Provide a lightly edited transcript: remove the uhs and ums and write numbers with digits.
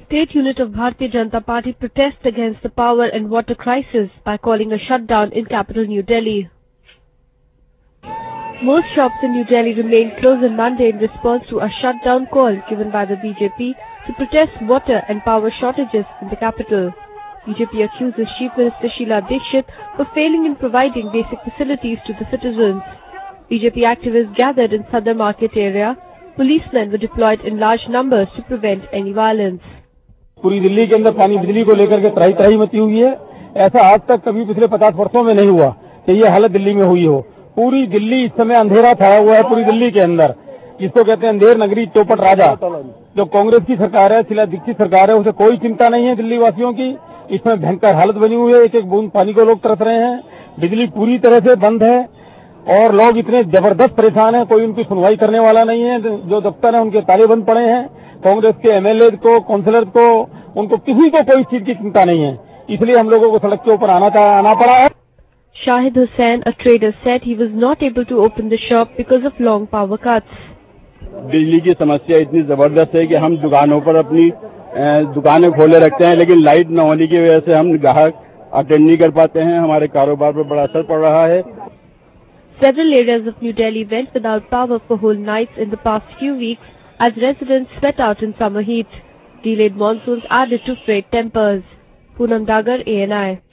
State unit of Bharatiya Janata Party protests against the power and water crisis by calling a shutdown in capital New Delhi. Most shops in New Delhi remained closed on Monday in response to a shutdown call given by the BJP to protest water and power shortages in the capital. BJP accuses Chief Minister Sheila Dikshit for failing in providing basic facilities to the citizens. BJP activists gathered in Sadar Market area. Policemen were deployed in large numbers to prevent any violence. पूरी दिल्ली के अंदर पानी बिजली को लेकर के त्राही त्राही मची हुई है। ऐसा आज तक कभी पिछले 50 वर्षों में नहीं हुआ कि ये हालत दिल्ली में हुई हो। पूरी दिल्ली इस समय अंधेरा छाया हुआ है। पूरी दिल्ली के अंदर जिसको कहते हैं अंधेर नगरी चौपट राजा, जो कांग्रेस की सरकार है, शीला दीक्षित सरकार है, उसे कोई चिंता नहीं है दिल्ली वासियों की। इसमें भयंकर हालत बनी हुई है। एक एक बूंद पानी को लोग तरस रहे हैं। बिजली पूरी तरह से बंद है और लोग इतने जबरदस्त परेशान हैं, कोई उनकी सुनवाई करने वाला नहीं है। जो दफ्तर है उनके ताले बंद पड़े हैं। कांग्रेस के एमएलए को, काउंसिलर को, उनको किसी को कोई चीज की चिंता नहीं है। इसलिए हम लोगों को सड़क के ऊपर आना पड़ा है। Shahid Hussain, a trader, said he was not able to open the shop because of long power cuts. बिजली की समस्या इतनी जबरदस्त है कि हम दुकानों पर अपनी दुकानें खोले रखते हैं, लेकिन लाइट न होने की वजह से हम ग्राहक अटेंड नहीं कर पाते हैं। हमारे कारोबार पर बड़ा असर पड़ रहा है। Several areas of New Delhi went without power for whole nights in the past few weeks as residents sweat out in summer heat. Delayed monsoons added to frayed tempers. Poonam Dagar, ANI.